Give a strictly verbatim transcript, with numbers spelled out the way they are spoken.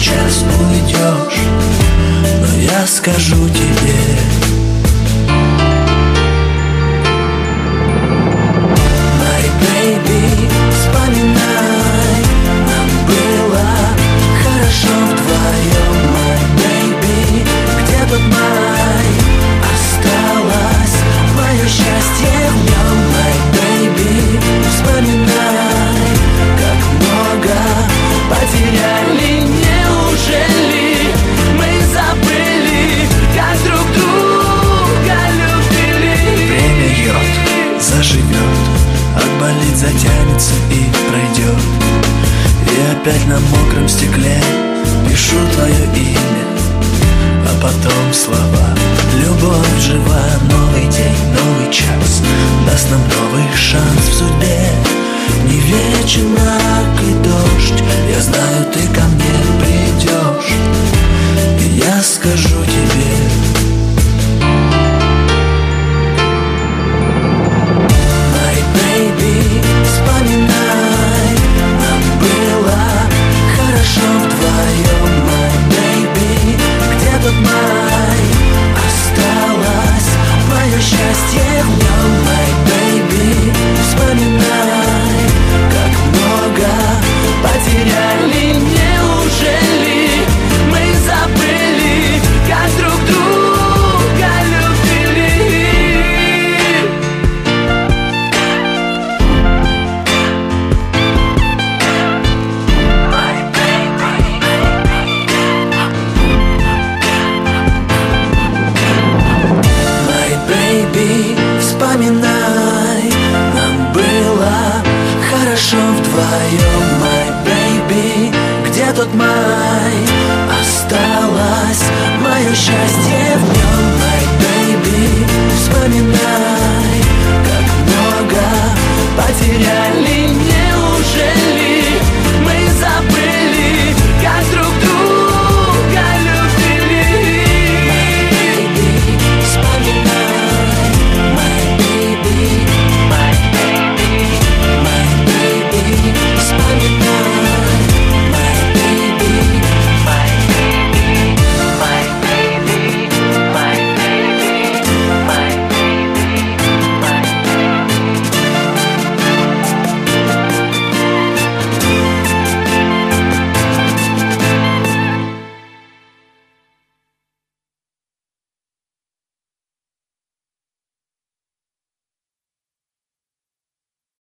сейчас уйдешь, но я скажу тебе: My baby, вспоминай, нам было хорошо вдвоем. My baby, где тот май? Осталось мое счастье в нем. My baby, вспоминай, как много потеряли. Неужели мы забыли, как друг друга любили? Время йод заживет, отболит, затянется и пройдет. И опять на мокром стекле пишу твое имя, а потом слова: любовь жива, новый день, новый час даст нам новый шанс в судьбе. Не вечен мрак и дождь, я знаю, ты ко мне придешь, и я скажу тебе: My baby, вспоминай, нам было хорошо вдвоем. My baby, где тот май? Осталось мое счастье в нем. My baby, вспоминай, как много потеряли. Неужели мы забыли, как друг друга любили? My baby, My baby, вспоминай, нам было хорошо вдвоем. My baby, где тот май?